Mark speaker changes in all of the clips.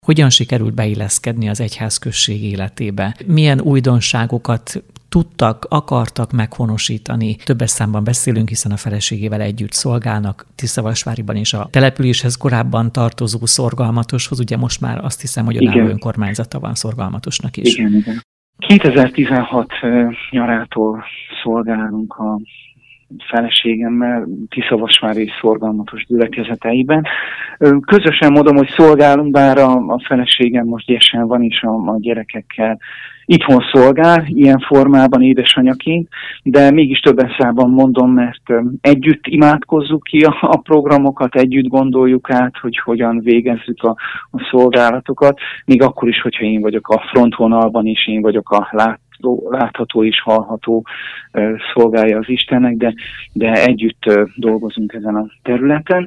Speaker 1: Hogyan sikerült beilleszkedni az egyházközség életébe? Milyen újdonságokat tudtak, akartak meghonosítani? Többes számban beszélünk, hiszen a feleségével együtt szolgálnak Tiszavasváriban, és a településhez korábban tartozó Szorgalmatoshoz, ugye most már azt hiszem, hogy önálló önkormányzata van Szorgalmatosnak is.
Speaker 2: Igen. 2016 nyarától szolgálunk a feleségemmel Tiszavasvári és Szorgalmatos gyülekezeteiben. Közösen mondom, hogy szolgálunk, bár a feleségem most gyesen van, és a gyerekekkel itthon szolgál, ilyen formában édesanyaként, de mégis többen számban mondom, mert együtt imádkozzuk ki a programokat, együtt gondoljuk át, hogy hogyan végezzük a szolgálatokat, még akkor is, hogyha én vagyok a frontvonalban, és én vagyok a látható és hallható szolgálja az Istennek, de együtt dolgozunk ezen a területen.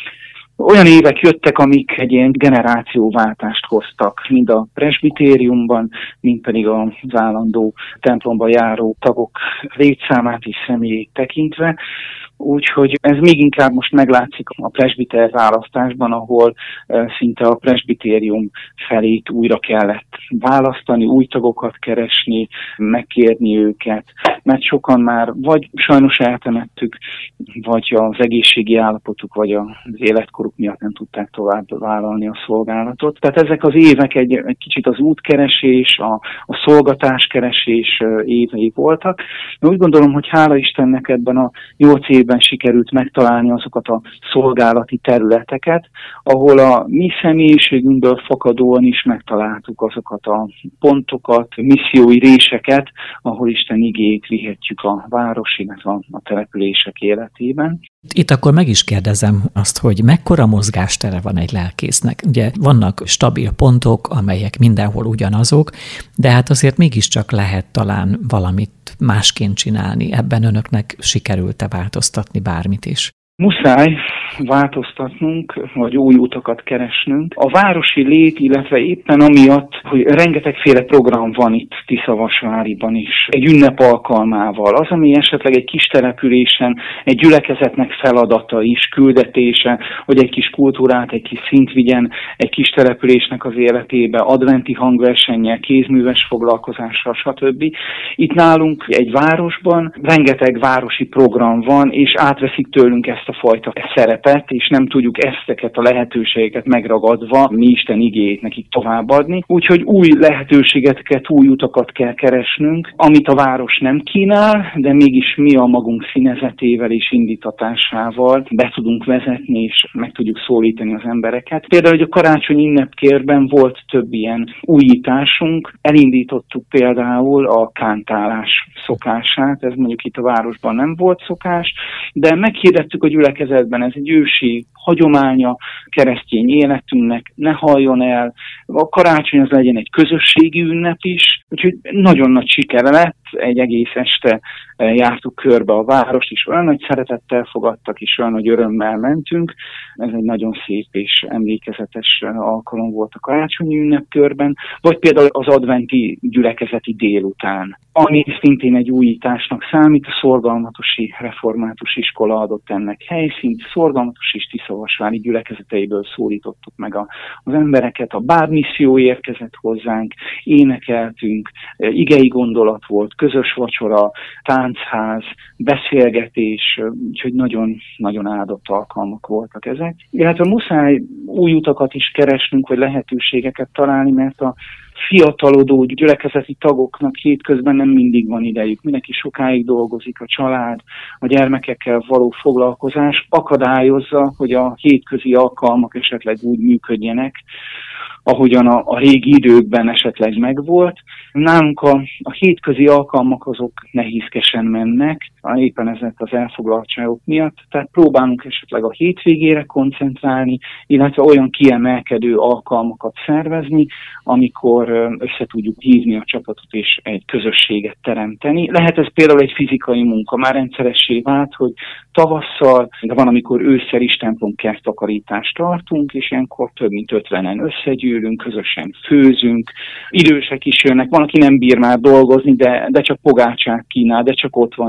Speaker 2: Olyan évek jöttek, amik egy ilyen generációváltást hoztak, mind a presbitériumban, mind pedig az állandó templomba járó tagok létszámát és személyét tekintve. Úgyhogy ez még inkább most meglátszik a presbiter választásban, ahol szinte a presbitérium felét újra kellett választani, új tagokat keresni, megkérni őket, mert sokan már vagy sajnos eltemettük, vagy az egészségi állapotuk, vagy az életkoruk miatt nem tudták tovább vállalni a szolgálatot. Tehát ezek az évek egy kicsit az útkeresés, a szolgatáskeresés évei voltak. Én úgy gondolom, hogy hála Istennek ebben a 8 évben sikerült megtalálni azokat a szolgálati területeket, ahol a mi személyiségünkből fakadóan is megtaláltuk azokat a pontokat, missziói réseket, ahol Isten igéjét vihetjük a város, illetve a települések életében.
Speaker 1: Itt akkor meg is kérdezem azt, hogy mekkora mozgástere van egy lelkésznek. Ugye vannak stabil pontok, amelyek mindenhol ugyanazok, de hát azért mégiscsak lehet talán valamit másként csinálni. Ebben önöknek sikerült-e változtatni bármit is?
Speaker 2: Muszáj változtatnunk, vagy új utakat keresnünk. A városi lét, illetve éppen amiatt, hogy rengetegféle program van itt Tiszavasváriban is, egy ünnep alkalmával, az, ami esetleg egy kis településen egy gyülekezetnek feladata is, küldetése, hogy egy kis kultúrát, egy kis szint vigyen egy kis településnek az életébe, adventi hangversennyel, kézműves foglalkozással, stb. Itt nálunk egy városban rengeteg városi program van, és átveszik tőlünk ezt a fajta szerepet, és nem tudjuk ezteket a lehetőségeket megragadva mi Isten igéjét nekik továbbadni. Úgyhogy új lehetőségeket, új utakat kell keresnünk, amit a város nem kínál, de mégis mi a magunk színezetével és indítatásával be tudunk vezetni, és meg tudjuk szólítani az embereket. Például, hogy a karácsonyi ünnepkérben volt több ilyen újításunk, elindítottuk például a kántálás szokását, ez mondjuk itt a városban nem volt szokás, de meghirdettük a gyülekezetben, ez egy ősi hagyománya keresztény életünknek, ne halljon el, a karácsony az legyen egy közösségi ünnep is, úgyhogy nagyon nagy sikere lett, egy egész este jártuk körbe a várost, és olyan nagy szeretettel fogadtak, és olyan nagy örömmel mentünk. Ez egy nagyon szép és emlékezetes alkalom volt a karácsonyi ünnepkörben, vagy például az adventi gyülekezeti délután, ami szintén egy újításnak számít. A Szorgalmatosi Református Iskola adott ennek helyszínt, Szorgalmatos és Tiszavasvári gyülekezeteiből szólítottuk meg az embereket, a bármisszió érkezett hozzánk, énekeltünk, igei gondolat volt, közös vacsora, táncház, beszélgetés, úgyhogy nagyon áldott alkalmak voltak ezek. Illetve muszáj új utakat is keresnünk, vagy lehetőségeket találni, mert a fiatalodó gyülekezeti tagoknak hétközben nem mindig van idejük. Mindenki sokáig dolgozik, a család, a gyermekekkel való foglalkozás akadályozza, hogy a hétközi alkalmak esetleg úgy működjenek, ahogyan a régi időkben esetleg megvolt. Nálunk a hétközi alkalmak azok nehézkesen mennek, éppen ezek az elfoglaltságok miatt, tehát próbálunk esetleg a hétvégére koncentrálni, illetve olyan kiemelkedő alkalmakat szervezni, amikor össze tudjuk hívni a csapatot és egy közösséget teremteni. Lehet ez például egy fizikai munka, már rendszeressé vált, hogy tavasszal, de van, amikor ősszel is templom kerttakarítást tartunk, és ilyenkor több mint 50-en összegyűlünk, közösen főzünk, idősek is jönnek, van, aki nem bír már dolgozni, de csak pogácsát kínál, de csak ott van is, beszél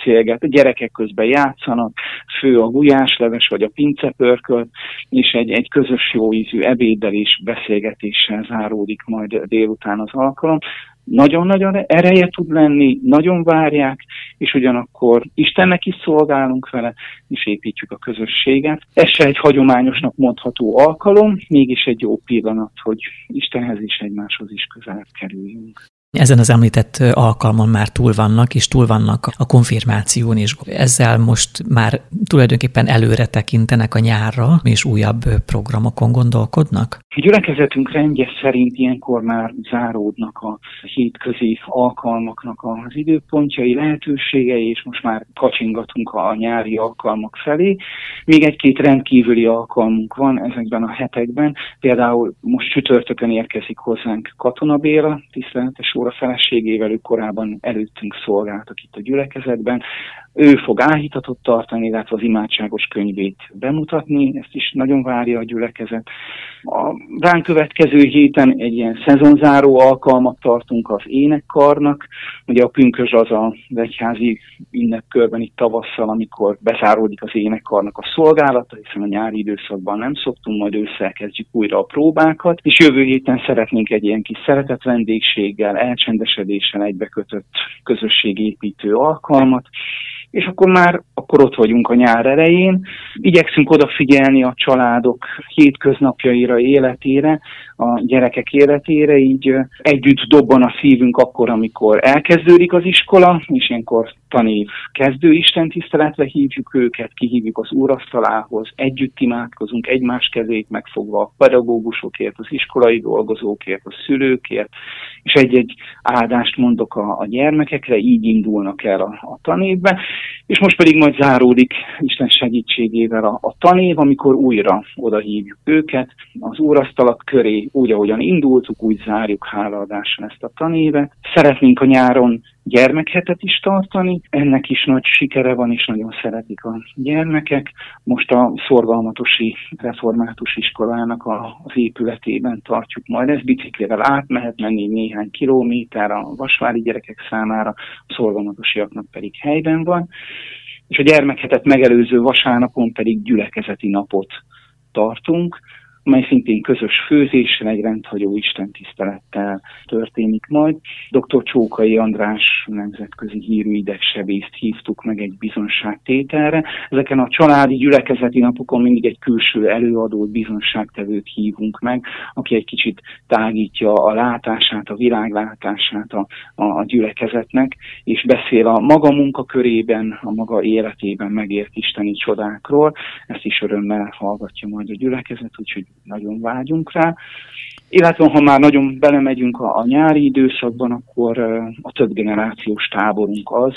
Speaker 2: beszélget, a gyerekek közben játszanak, fő a gulyásleves vagy a pincepörkölt, és egy közös jó ízű ebéddel és beszélgetéssel záródik majd délután az alkalom. Nagyon-nagyon ereje tud lenni, nagyon várják, és ugyanakkor Istennek is szolgálunk vele, és építjük a közösséget. Ez se egy hagyományosnak mondható alkalom, mégis egy jó pillanat, hogy Istenhez és egymáshoz is közelebb kerüljünk.
Speaker 1: Ezen az említett alkalmon már túl vannak a konfirmáción is. Ezzel most már tulajdonképpen előre tekintenek a nyárra, és újabb programokon gondolkodnak?
Speaker 2: A gyülekezetünk rendje szerint ilyenkor már záródnak a hétközi alkalmaknak az időpontjai, lehetőségei, és most már kacsingatunk a nyári alkalmak felé. Még egy-két rendkívüli alkalmunk van ezekben a hetekben. Például most csütörtökön érkezik hozzánk Katona Béla, tiszteletes úr a feleségével, ők korábban előttünk szolgáltak itt a gyülekezetben. Ő fog áhítatot tartani, illetve az imádságos könyvét bemutatni, ezt is nagyon várja a gyülekezet. A ránk következő héten egy ilyen szezonzáró alkalmat tartunk az énekkarnak. Ugye a pünkösd az az egyházi ünnepkörben itt tavasszal, amikor bezáródik az énekkarnak a szolgálata, hiszen a nyári időszakban nem szoktunk, majd ősszel kezdjük újra a próbákat, és jövő héten szeretnénk egy ilyen kis szeretett vendégséggel, elcsendesedéssel egybekötött közösségépítő alkalmat, és akkor ott vagyunk a nyár elején. Igyekszünk odafigyelni a családok hétköznapjaira, életére, a gyerekek életére, így együtt dobban a szívünk akkor, amikor elkezdődik az iskola, és ilyenkor tanév kezdő istentiszteletre hívjuk őket, kihívjuk az úrasztalához, együtt imádkozunk, egymás kezét megfogva a pedagógusokért, az iskolai dolgozókért, a szülőkért, és egy-egy áldást mondok a gyermekekre, így indulnak el a tanévbe, és most pedig majd záródik Isten segítségével a tanév, amikor újra odahívjuk őket az úrasztalat köré, úgy, ahogyan indultuk, úgy zárjuk hálaadással ezt a tanévet. Szeretnénk a nyáron gyermekhetet is tartani, ennek is nagy sikere van, és nagyon szeretik a gyermekek. Most a Szorgalmatosi Református Iskolának az épületében tartjuk majd ezt, biciklivel át lehet menni néhány kilométer a vasvári gyerekek számára, a szorgalmatosiaknak pedig helyben van, és a gyermekhetet megelőző vasárnapon pedig gyülekezeti napot tartunk, amely szintén közös főzéssel, egy rendhagyó istentisztelettel történik majd. Dr. Csókai András nemzetközi hírű idegsebészt hívtuk meg egy bizonságtételre. Ezeken a családi gyülekezeti napokon mindig egy külső előadót, bizonságtevőt hívunk meg, aki egy kicsit tágítja a látását, a világlátását a gyülekezetnek, és beszél a maga munkakörében, a maga életében megért isteni csodákról. Ezt is örömmel hallgatja majd a gyülekezet, úgyhogy nagyon vágyunk rá. Illetve, ha már nagyon belemegyünk a nyári időszakban, akkor a többgenerációs táborunk az,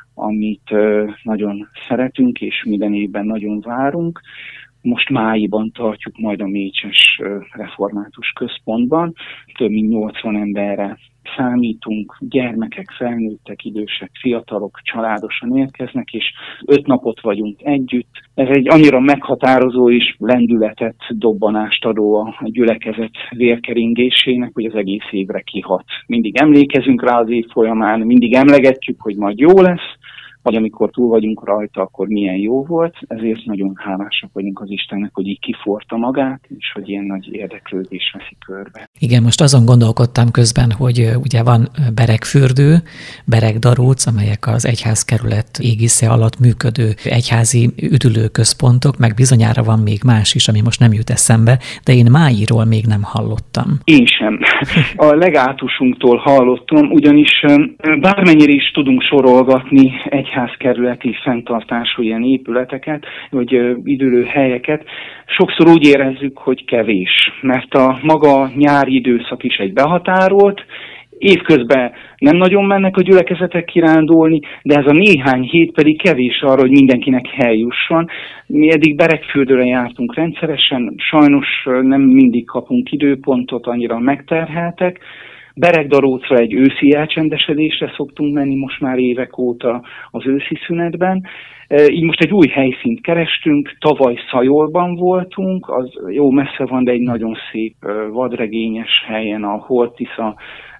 Speaker 2: amit nagyon szeretünk, és minden évben nagyon várunk. Most májusban tartjuk majd a Mécses Református Központban. Több mint 80 emberre számítunk, gyermekek, felnőttek, idősek, fiatalok családosan érkeznek, és 5 napot vagyunk együtt. Ez egy annyira meghatározó és lendületet, dobbanást adó a gyülekezet vérkeringésének, hogy az egész évre kihat. Mindig emlékezünk rá az év folyamán, mindig emlegetjük, hogy majd jó lesz, vagy amikor túl vagyunk rajta, akkor milyen jó volt, ezért nagyon hálásak vagyunk az Istennek, hogy így kiforta magát, és hogy ilyen nagy érdeklődés veszi körbe.
Speaker 1: Igen, most azon gondolkodtam közben, hogy ugye van Beregfürdő, Beregdaróc, amelyek az egyházkerület égisze alatt működő egyházi üdülőközpontok, meg bizonyára van még más is, ami most nem jut eszembe, de én Máiról még nem hallottam.
Speaker 2: Én sem. A legátusunktól hallottam, ugyanis bármennyire is tudunk sorolgatni egyházkerületi fenntartású ilyen épületeket, vagy üdülőhelyeket, sokszor úgy érezzük, hogy kevés, mert a maga nyári időszak is egy behatárolt, évközben nem nagyon mennek a gyülekezetek kirándulni, de ez a néhány hét pedig kevés arra, hogy mindenkinek hely jusson. Mi eddig Beregfürdőre jártunk rendszeresen, sajnos nem mindig kapunk időpontot, annyira megterheltek. Beregdarócra egy őszi elcsendesedésre szoktunk menni most már évek óta az őszi szünetben. Így most egy új helyszínt kerestünk, tavaly Szajolban voltunk, az jó messze van, de egy nagyon szép vadregényes helyen, a Holtisza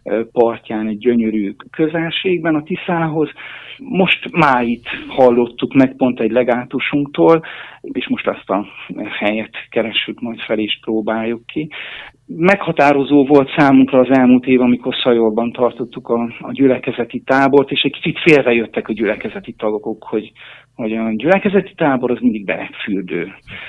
Speaker 2: partján, egy gyönyörű közelségben a Tiszához. Most máig hallottuk meg pont egy legátusunktól, és most azt a helyet keressük majd fel és próbáljuk ki. Meghatározó volt számunkra az elmúlt év, amikor Szajorban tartottuk a gyülekezeti tábort, és egy kicsit félrejöttek a gyülekezeti tagok, hogy a gyülekezeti tábor az mindig belegfürdő.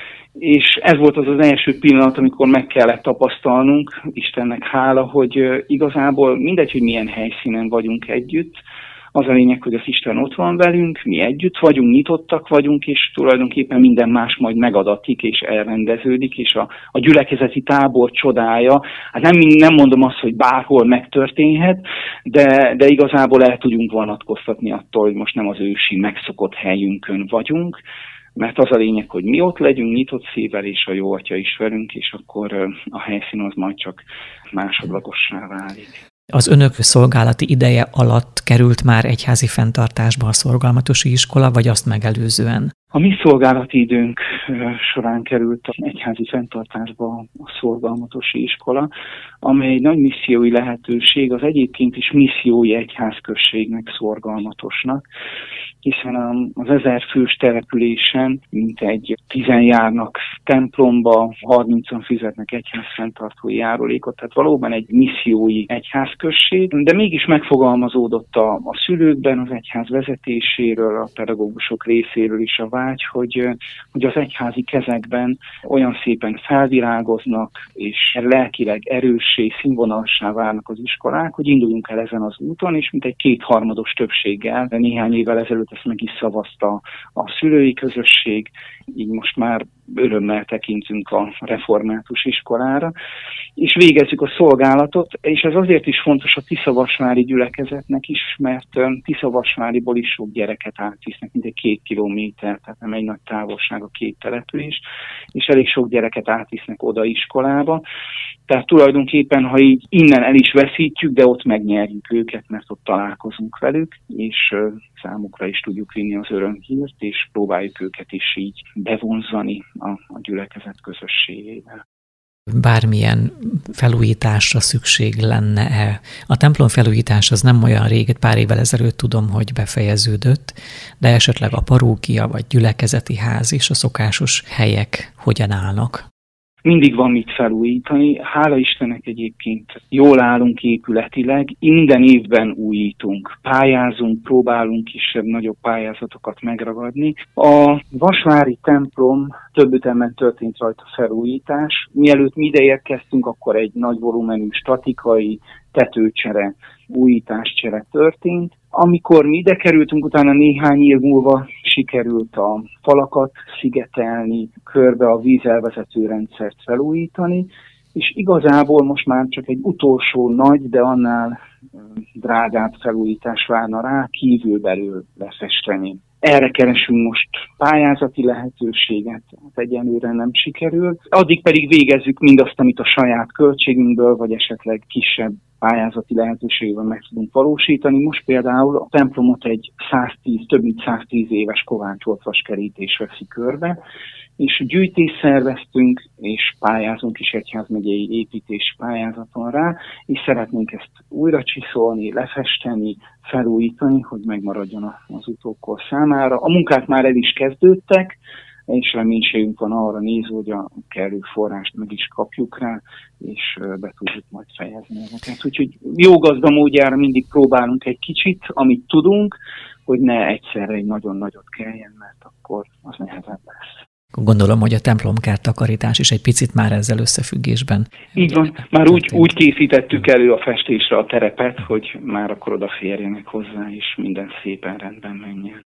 Speaker 2: És ez volt az első pillanat, amikor meg kellett tapasztalnunk, Istennek hála, hogy igazából mindegy, hogy milyen helyszínen vagyunk együtt, az a lényeg, hogy az Isten ott van velünk, mi együtt vagyunk, nyitottak vagyunk, és tulajdonképpen minden más majd megadatik és elrendeződik, és a gyülekezeti tábor csodája, hát nem mondom azt, hogy bárhol megtörténhet, de igazából el tudjunk vonatkoztatni attól, hogy most nem az ősi megszokott helyünkön vagyunk, mert az a lényeg, hogy mi ott legyünk, nyitott szívvel, és a jó Atya is velünk, és akkor a helyszín az majd csak másodlagossá válik.
Speaker 1: Az önök szolgálati ideje alatt került már egyházi fenntartásba a szorgalmatosi iskola, vagy azt megelőzően?
Speaker 2: A mi szolgálati időnk során került az egyházi fenntartásba a szorgalmatosi iskola, amely egy nagy missziói lehetőség, az egyébként is missziói egyházközségnek, Szorgalmatosnak, hiszen az 1000 fős településen mintegy 10 járnak templomba, 30-an fizetnek egyházfenntartói járulékot, tehát valóban egy missziói egyházközség, de mégis megfogalmazódott a szülőkben, az egyház vezetéséről, a pedagógusok részéről is a vágy, hogy az egyházi kezekben olyan szépen felvirágoznak, és lelkileg erőssé, színvonalsá válnak az iskolák, hogy induljunk el ezen az úton, és mintegy 2/3 többséggel néhány évvel ezelőtt ezt meg is szavazta a szülői közösség, így most már örömmel tekintünk a református iskolára, és végezzük a szolgálatot, és ez azért is fontos a Tiszavasvári gyülekezetnek is, mert Tiszavasváriból is sok gyereket átvisznek, mintegy 2 kilométer, tehát nem egy nagy távolság a 2 település, és elég sok gyereket átvisznek oda iskolába. Tehát tulajdonképpen, ha így innen el is veszítjük, de ott megnyerjük őket, mert ott találkozunk velük, és számukra is tudjuk vinni az örömhírt, és próbáljuk őket is így bevonzani a gyülekezet közösségével.
Speaker 1: Bármilyen felújításra szükség lenne-e? A templom felújítás az nem olyan rég, pár évvel ezelőtt tudom, hogy befejeződött, de esetleg a parókia vagy gyülekezeti ház és a szokásos helyek hogyan állnak?
Speaker 2: Mindig van mit felújítani. Hála Istennek egyébként jól állunk épületileg, minden évben újítunk, pályázunk, próbálunk kisebb-nagyobb pályázatokat megragadni. A Vasvári templom több ütemben történt rajta felújítás. Mielőtt mi ide érkeztünk, akkor egy nagy volumenű statikai tetőcsere, újításcsere történt. Amikor mi ide kerültünk, utána néhány év múlva sikerült a falakat szigetelni, körbe a vízelvezető rendszert felújítani, és igazából most már csak egy utolsó nagy, de annál drágább felújítás várna rá, kívülbelül lefesteni. Erre keresünk most pályázati lehetőséget, egyenlőre nem sikerül. Addig pedig végezzük mindazt, amit a saját költségünkből, vagy esetleg kisebb pályázati lehetőségben meg tudunk valósítani. Most például a templomot egy több mint 110 éves kovácsoltvas kerítés veszi körbe, és gyűjtést szerveztünk, és pályázunk is egyházmegyei építési pályázaton rá, és szeretnénk ezt újra csiszolni, lefesteni, felújítani, hogy megmaradjon az utókor számára. A munkák már el is kezdődtek, és reménységünk van arra nézve, hogy a kellő forrást meg is kapjuk rá, és be tudjuk majd fejezni ezeket. Úgyhogy jó gazdamódjára mindig próbálunk egy kicsit, amit tudunk, hogy ne egyszerre egy nagyon nagyot kelljen, mert akkor az nehezebb lesz.
Speaker 1: Gondolom, hogy a templomkert takarítás is egy picit már ezzel összefüggésben.
Speaker 2: Így van, már úgy készítettük elő a festésre a terepet, hogy már akkor odaférjenek hozzá, és minden szépen rendben menjen.